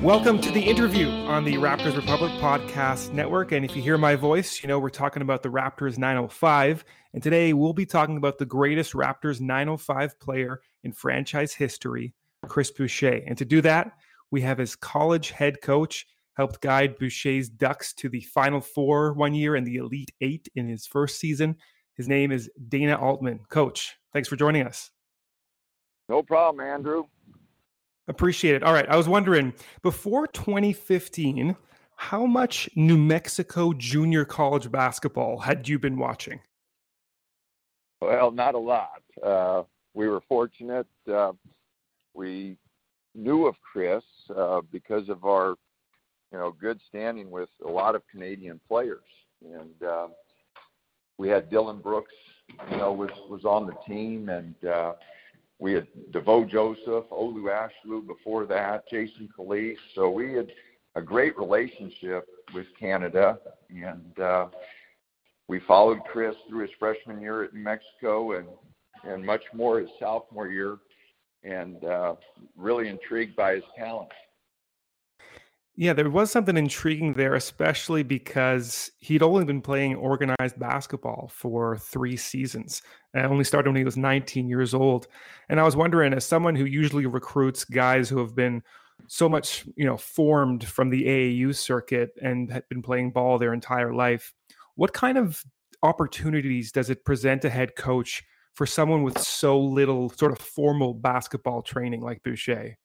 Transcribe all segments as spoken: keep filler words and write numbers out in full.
Welcome to the interview on the Raptors Republic Podcast Network. And if you hear my voice, you know we're talking about the Raptors nine oh five. And today we'll be talking about the greatest Raptors nine oh five player in franchise history, Chris Boucher. And to do that, we have his college head coach, helped guide Boucher's Ducks to the Final Four one year and the Elite Eight in his first season. His name is Dana Altman. Coach, thanks for joining us. No problem, Andrew. Appreciate it. All right. I was wondering, before twenty fifteen, how much New Mexico junior college basketball had you been watching? Well, not a lot. Uh, we were fortunate. Uh, we knew of Chris uh, because of our, you know, good standing with a lot of Canadian players. And uh, we had Dylan Brooks, you know, was, was on the team, and uh, we had DeVoe Joseph, Olu Ashlew before that, Jason Calise. So we had a great relationship with Canada, and uh, we followed Chris through his freshman year at New Mexico and, and much more his sophomore year, and uh, really intrigued by his talent. Yeah, there was something intriguing there, especially because he'd only been playing organized basketball for three seasons and only started when he was nineteen years old. And I was wondering, as someone who usually recruits guys who have been so much, you know, formed from the A A U circuit and had been playing ball their entire life, what kind of opportunities does it present a head coach for someone with so little sort of formal basketball training like Boucher?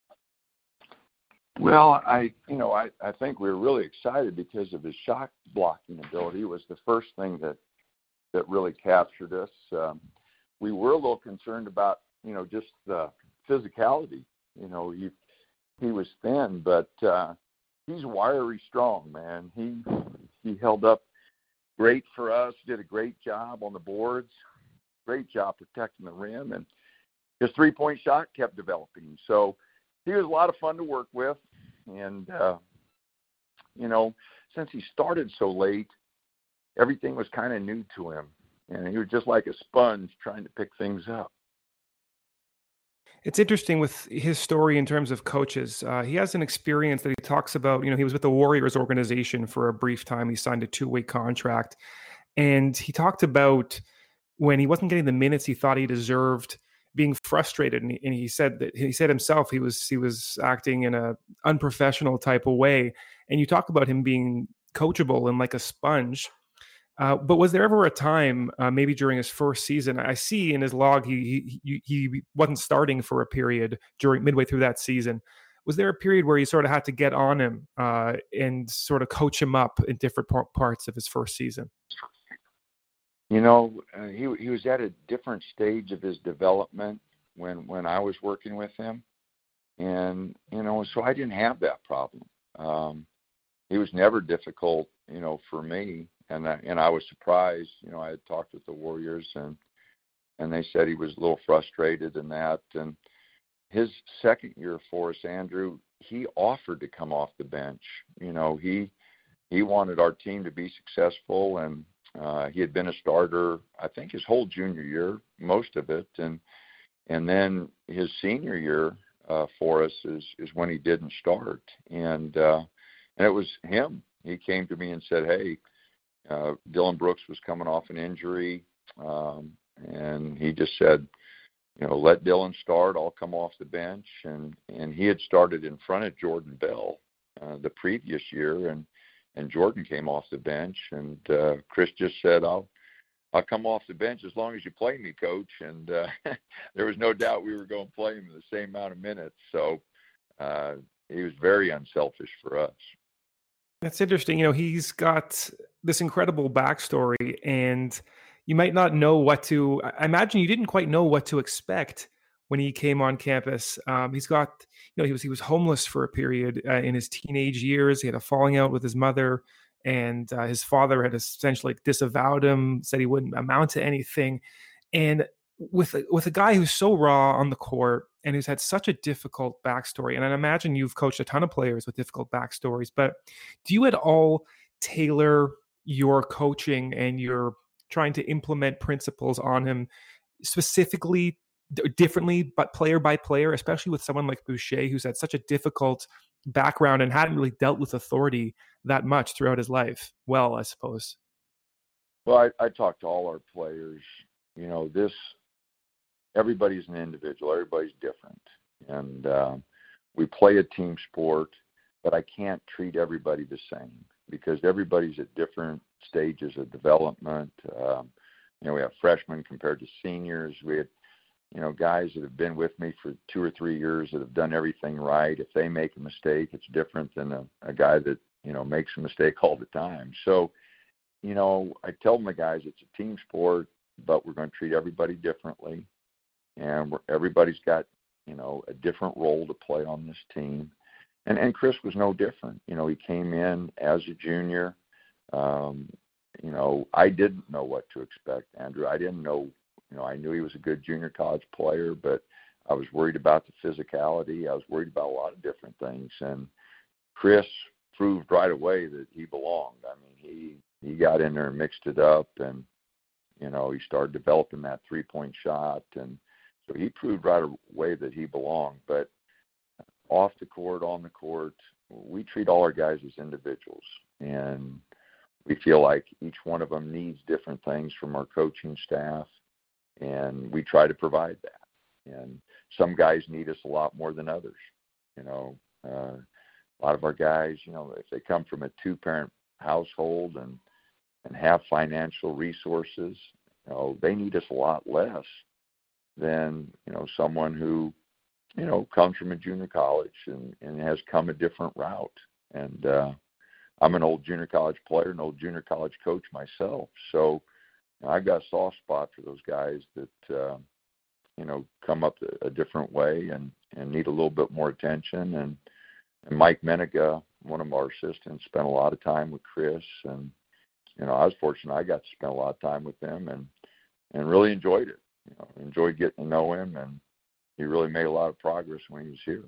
Well, I, you know, I, I think we were really excited because of his shot blocking ability. It was the first thing that that really captured us. Um, we were a little concerned about, you know, just the physicality. You know, he he was thin, but uh, he's wiry strong, man. He he held up great for us. Did a great job on the boards. Great job protecting the rim, and his three-point shot kept developing. So he was a lot of fun to work with, and, uh, you know, since he started so late, everything was kind of new to him, and he was just like a sponge trying to pick things up. It's interesting with his story in terms of coaches. Uh, he has an experience that he talks about. You know, he was with the Warriors organization for a brief time. He signed a two-way contract, and he talked about when he wasn't getting the minutes he thought he deserved, being frustrated, and he, and he said that he said himself he was he was acting in a unprofessional type of way. And you talk about him being coachable and like a sponge. Uh, but was there ever a time, uh, maybe during his first season, I see in his log he, he he wasn't starting for a period during midway through that season. Was there a period where you sort of had to get on him uh, and sort of coach him up in different par- parts of his first season? You know, uh, he he was at a different stage of his development when when I was working with him, and you know, so I didn't have that problem. Um, he was never difficult, you know, for me, and I, and I was surprised. You know, I had talked with the Warriors, and and they said he was a little frustrated in that. And his second year for us, Andrew, he offered to come off the bench. You know, he he wanted our team to be successful, and Uh, he had been a starter, I think, his whole junior year, most of it, and and then his senior year uh, for us is is when he didn't start, and uh, and it was him. He came to me and said, "Hey, uh, Dylan Brooks was coming off an injury, um, and he just said, you know, let Dylan start. I'll come off the bench." And and he had started in front of Jordan Bell uh, the previous year, and. And Jordan came off the bench, and uh, Chris just said, I'll I'll come off the bench as long as you play me, coach. And uh, there was no doubt we were going to play him the same amount of minutes. So uh, he was very unselfish for us. That's interesting. You know, he's got this incredible backstory, and you might not know what to, I imagine you didn't quite know what to expect when he came on campus. Um, he's got, you know, he was he was homeless for a period uh, in his teenage years. He had a falling out with his mother, and uh, his father had essentially disavowed him, said he wouldn't amount to anything. And with a, with a guy who's so raw on the court and who's had such a difficult backstory, and I imagine you've coached a ton of players with difficult backstories, but do you at all tailor your coaching and your trying to implement principles on him specifically differently, but player by player, especially with someone like Boucher, who's had such a difficult background and hadn't really dealt with authority that much throughout his life. Well, I suppose. Well, I, I talk to all our players. You know, this, everybody's an individual. Everybody's different. And uh, we play a team sport, but I can't treat everybody the same because everybody's at different stages of development. Um, you know, we have freshmen compared to seniors. We had, you know, guys that have been with me for two or three years that have done everything right. If they make a mistake, it's different than a, a guy that, you know, makes a mistake all the time. So, you know, I tell the guys it's a team sport, but we're going to treat everybody differently. And we're, everybody's got, you know, a different role to play on this team. And and Chris was no different. You know, he came in as a junior. Um, you know, I didn't know what to expect, Andrew. I didn't know, you know, I knew he was a good junior college player, but I was worried about the physicality. I was worried about a lot of different things. And Chris proved right away that he belonged. I mean, he, he got in there and mixed it up, and, you know, he started developing that three-point shot. And so he proved right away that he belonged. But off the court, on the court, we treat all our guys as individuals. And we feel like each one of them needs different things from our coaching staff, and we try to provide that. And some guys need us a lot more than others. You know, uh, a lot of our guys, you know, if they come from a two-parent household and, and have financial resources, you know, they need us a lot less than, you know, someone who, you know, comes from a junior college and, and has come a different route. And uh, I'm an old junior college player, an old junior college coach myself. So you know, I've got a soft spot for those guys that, uh, you know, come up a, a different way and, and need a little bit more attention. And, and Mike Menega, one of our assistants, spent a lot of time with Chris. And, you know, I was fortunate I got to spend a lot of time with him and, and really enjoyed it. You know, enjoyed getting to know him, and he really made a lot of progress when he was here.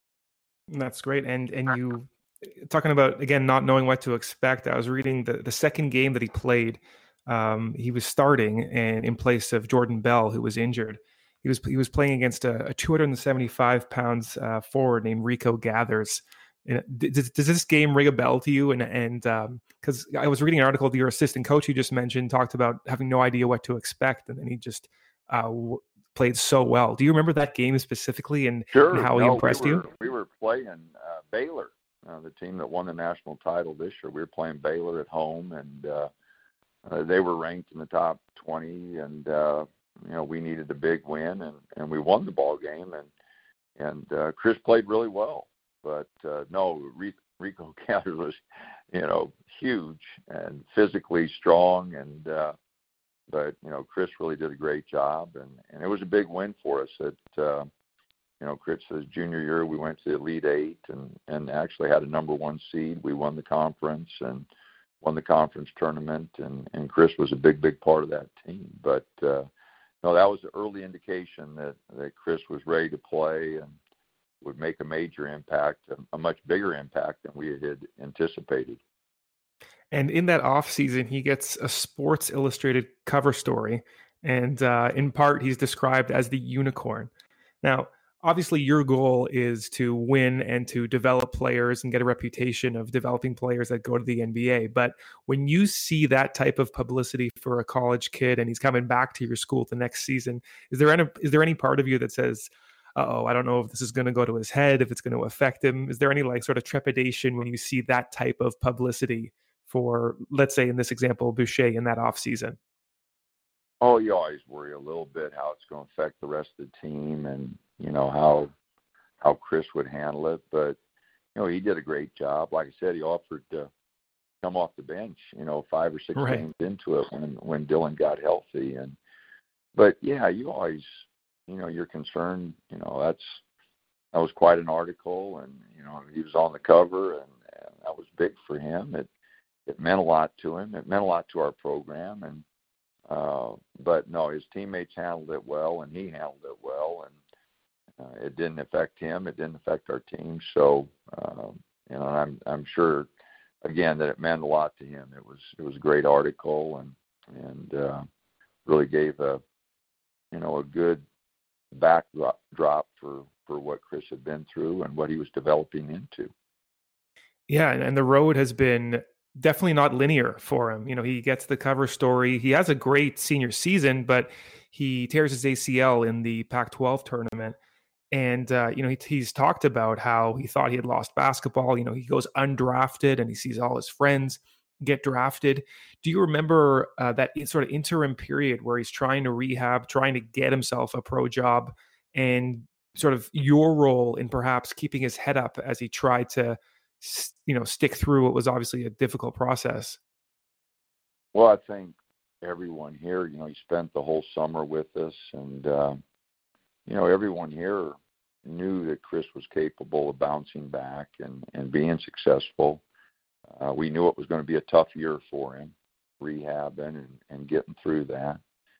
That's great. And and you talking about, again, not knowing what to expect. I was reading the, the second game that he played. Um, he was starting and in place of Jordan Bell, who was injured. He was he was playing against a, a two hundred seventy-five pounds uh, forward named Rico Gathers. And does, does this game ring a bell to you? And and because um, I was reading an article that your assistant coach you just mentioned talked about having no idea what to expect, and then he just uh, w- played so well. Do you remember that game specifically and, sure. and how no, he impressed we were, you? We were playing uh, Baylor, uh, the team that won the national title this year. We were playing Baylor at home, and uh, uh, they were ranked in the top twenty, and uh, you know, we needed a big win, and, and we won the ball game, and and uh, Chris played really well. But uh, no, Rico Gathers was, you know, huge and physically strong, and uh, but you know, Chris really did a great job, and, and it was a big win for us. At uh, you know, Chris's junior year, we went to the Elite Eight, and and actually had a number one seed. We won the conference and won the conference tournament, and, and Chris was a big, big part of that team. But uh, no, that was the early indication that that Chris was ready to play and would make a major impact, a, a much bigger impact than we had anticipated. And in that off season, he gets a Sports Illustrated cover story, and uh, in part, he's described as the unicorn. Now, obviously, your goal is to win and to develop players and get a reputation of developing players that go to the N B A. But when you see that type of publicity for a college kid and he's coming back to your school the next season, is there any is there any part of you that says, uh-oh, I don't know if this is going to go to his head, if it's going to affect him? Is there any like sort of trepidation when you see that type of publicity for, let's say in this example, Boucher in that offseason? Oh, you always worry a little bit how it's going to affect the rest of the team, and, you know, how how Chris would handle it. But, you know, he did a great job. Like I said, he offered to come off the bench, you know, five or six right. games into it when, when Dylan got healthy. And But, yeah, you always, you know, you're concerned, you know, that's that was quite an article, and, you know, he was on the cover, and, and that was big for him. It it meant a lot to him. It meant a lot to our program, and uh, but no, his teammates handled it well, and he handled it well, and uh, it didn't affect him. It didn't affect our team. So, um, you know, I'm I'm sure, again, that it meant a lot to him. It was it was a great article, and and uh, really gave a, you know, a good backdrop drop for, for what Chris had been through and what he was developing into. Yeah, and, and the road has been definitely not linear for him. You know, he gets the cover story. He has a great senior season, but he tears his A C L in the Pac twelve tournament. And, uh, you know, he, he's talked about how he thought he had lost basketball. You know, he goes undrafted and he sees all his friends get drafted. Do you remember uh, that sort of interim period where he's trying to rehab, trying to get himself a pro job, and sort of your role in perhaps keeping his head up as he tried to, you know, stick through what was obviously a difficult process? Well, I think everyone here, you know, he spent the whole summer with us, and uh, you know, everyone here knew that Chris was capable of bouncing back and, and being successful. Uh, we knew it was going to be a tough year for him, rehabbing and, and getting through that.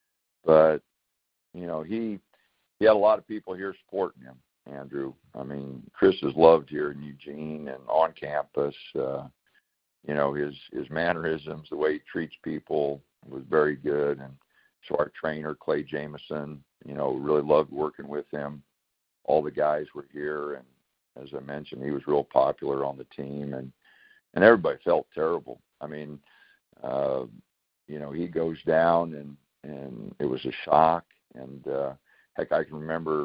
But, you know, he he had a lot of people here supporting him, Andrew. I mean, Chris is loved here in Eugene and on campus. Uh, you know, his, his mannerisms, the way he treats people was very good. And so our trainer, Clay Jameson, you know, really loved working with him. All the guys were here, and as I mentioned, he was real popular on the team, and, and everybody felt terrible. I mean, uh, you know, he goes down, and, and it was a shock. And, uh, heck, I can remember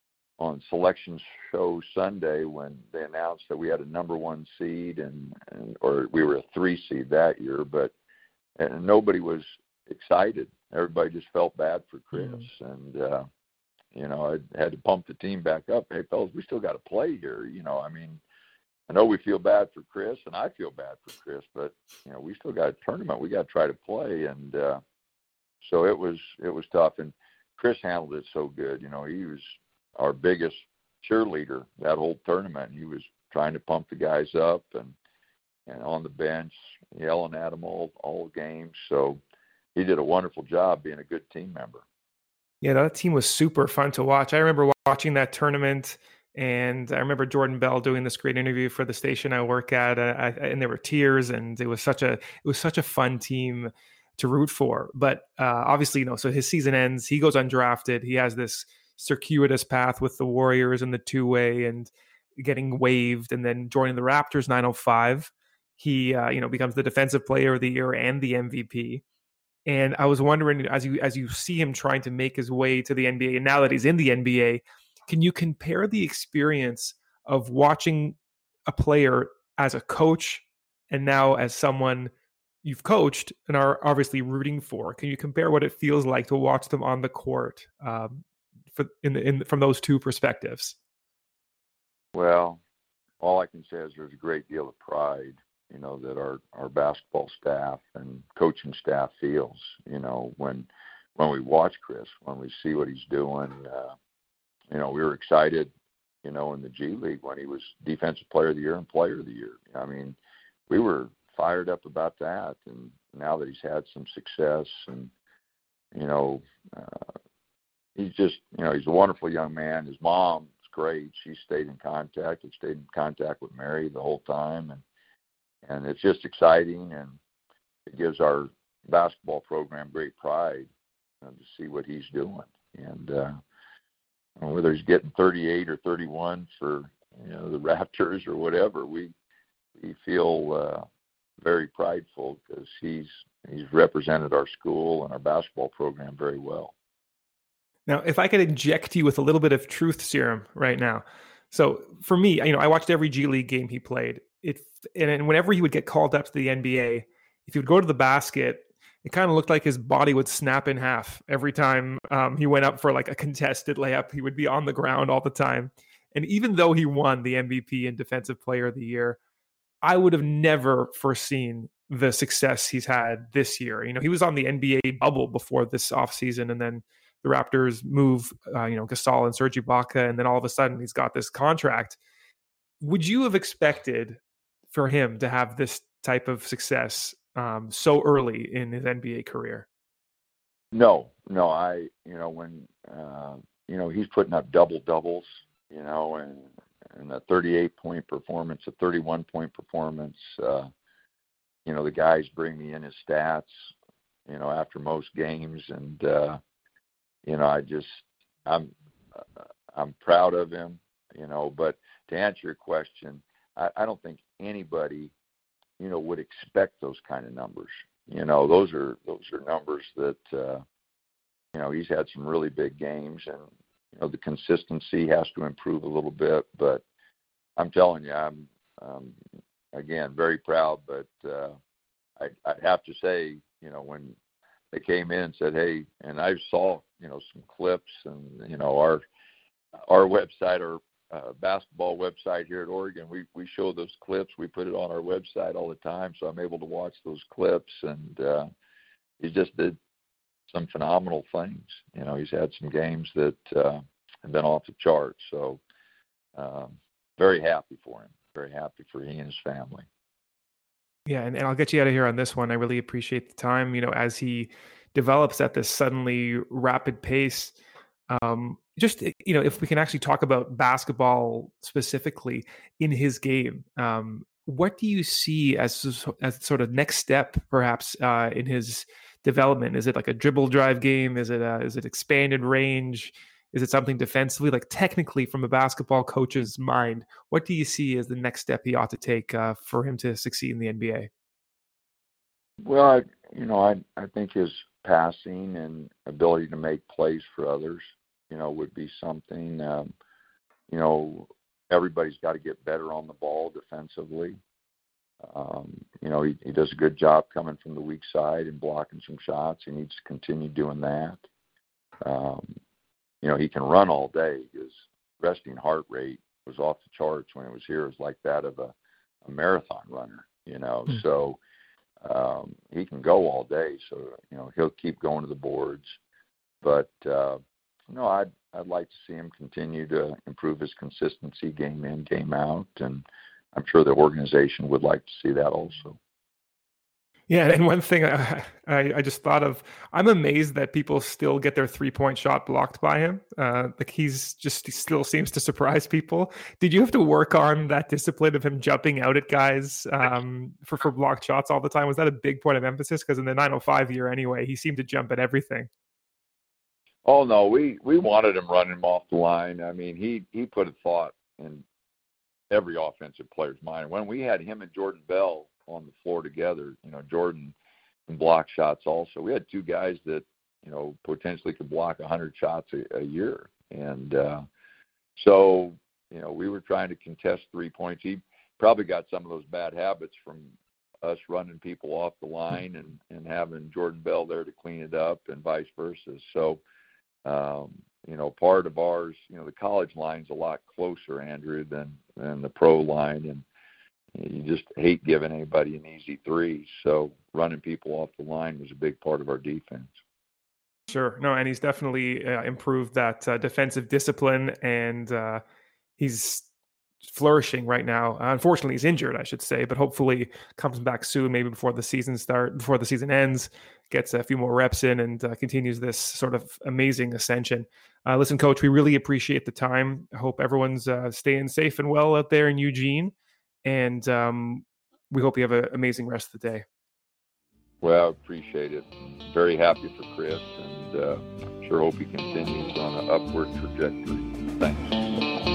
on selection show Sunday when they announced that we had a number one seed, and, and or we were a three seed that year, but and nobody was excited. Everybody just felt bad for Chris, mm-hmm. and uh, you know, I had to pump the team back up. Hey, fellas, we still got to play here. You know, I mean, I know we feel bad for Chris, and I feel bad for Chris, but you know, we still got a tournament. We got to try to play, and uh, so it was it was tough. And Chris handled it so good. You know, he was our biggest cheerleader that whole tournament. He was trying to pump the guys up and and on the bench, yelling at them all all games. So he did a wonderful job being a good team member. Yeah, that team was super fun to watch. I remember watching that tournament, and I remember Jordan Bell doing this great interview for the station I work at, uh, I, and there were tears, and it was such a it was such a fun team to root for. But uh, obviously, you know, so his season ends, he goes undrafted. He has this circuitous path with the Warriors and the two-way and getting waived, and then joining the Raptors nine oh five. He, uh, you know, becomes the Defensive Player of the Year and the M V P. And I was wondering, as you as you see him trying to make his way to the N B A, and now that he's in the N B A, can you compare the experience of watching a player as a coach and now as someone you've coached and are obviously rooting for? Can you compare what it feels like to watch them on the court um, for, in the, in, from those two perspectives? Well, all I can say is there's a great deal of pride, you know, that our, our basketball staff and coaching staff feels, you know, when when we watch Chris, when we see what he's doing. Uh, you know, we were excited, you know, in the G League when he was Defensive Player of the Year and Player of the Year. I mean, we were fired up about that. And now that he's had some success and, you know, uh, he's just, you know, he's a wonderful young man. His mom is great. She stayed in contact and stayed in contact with Mary the whole time. And, And it's just exciting, and it gives our basketball program great pride uh, to see what he's doing. And uh, whether he's getting thirty-eight or thirty-one for, you know, the Raptors or whatever, we we feel uh, very prideful because he's he's represented our school and our basketball program very well. Now, if I could inject you with a little bit of truth serum right now. So for me, you know, I watched every G League game he played. It and whenever he would get called up to the N B A, if he would go to the basket, it kind of looked like his body would snap in half every time um, he went up for like a contested layup. He would be on the ground all the time. And even though he won the M V P and Defensive Player of the Year, I would have never foreseen the success he's had this year. You know, he was on the N B A bubble before this offseason, and then the Raptors move, uh, you know, Gasol and Serge Ibaka, and then all of a sudden he's got this contract. Would you have expected for him to have this type of success um, so early in his N B A career? No, no. I, you know, when, uh, you know, he's putting up double doubles, you know, and, and a thirty-eight point performance, a thirty-one point performance. Uh, you know, the guys bring me in his stats, you know, after most games. And, uh, you know, I just, I'm, uh, I'm proud of him, you know, but to answer your question, I, I don't think anybody, you know, would expect those kind of numbers. You know, those are those are numbers that, uh, you know, he's had some really big games, and, you know, the consistency has to improve a little bit. But I'm telling you, I'm, um, again, very proud. But uh, I, I'd have to say, you know, when they came in and said, hey, and I saw, you know, some clips, and, you know, our our website, our uh, basketball website here at Oregon, we, we show those clips. We put it on our website all the time, so I'm able to watch those clips. And uh, he just did some phenomenal things. You know, he's had some games that uh, have been off the charts. So um, very happy for him. Very happy for he and his family. Yeah, and, and I'll get you out of here on this one. I really appreciate the time. You know, as he develops at this suddenly rapid pace, um, just, you know, if we can actually talk about basketball specifically in his game, um, what do you see as as sort of next step, perhaps, uh, in his development? Is it like a dribble drive game? Is it a, is it expanded range? Is it something defensively? Like, technically, from a basketball coach's mind, what do you see as the next step he ought to take uh, for him to succeed in the N B A? Well, I, you know, I I think his passing and ability to make plays for others, you know, would be something. Um, you know, everybody's got to get better on the ball defensively. Um, you know, he, he does a good job coming from the weak side and blocking some shots. He needs to continue doing that. Um, you know, he can run all day. His resting heart rate was off the charts when it was here. It was like that of a, a marathon runner, you know. Mm. So um, he can go all day. So, you know, he'll keep going to the boards. But, uh, no, I'd, I'd like to see him continue to improve his consistency game in, game out. And I'm sure the organization would like to see that also. Yeah, and one thing I, I, I just thought of, I'm amazed that people still get their three-point shot blocked by him. Uh, like, he's just, he still seems to surprise people. Did you have to work on that discipline of him jumping out at guys um, for, for blocked shots all the time? Was that a big point of emphasis? Because in the nine oh five year anyway, he seemed to jump at everything. Oh, no, we, we wanted him running him off the line. I mean, he, he put a thought in every offensive player's mind. When we had him and Jordan Bell on the floor together, you know, Jordan can block shots also. We had two guys that, you know, potentially could block one hundred shots a, a year. And uh, so, you know, we were trying to contest three points. He probably got some of those bad habits from us running people off the line and, and having Jordan Bell there to clean it up, and vice versa. So, um, you know, part of ours, you know, the college line's a lot closer, Andrew, than, than the pro line. And you just hate giving anybody an easy three. So running people off the line was a big part of our defense. Sure. No, and he's definitely uh, improved that uh, defensive discipline, and uh, he's flourishing right now. Uh, unfortunately, he's injured, I should say, but hopefully comes back soon, maybe before the season start, before the season ends, gets a few more reps in, and uh, continues this sort of amazing ascension. Uh, listen, Coach, we really appreciate the time. I hope everyone's uh, staying safe and well out there in Eugene. And um, we hope you have an amazing rest of the day. Well, I appreciate it. Very happy for Chris, and uh, sure hope he continues on an upward trajectory. Thanks.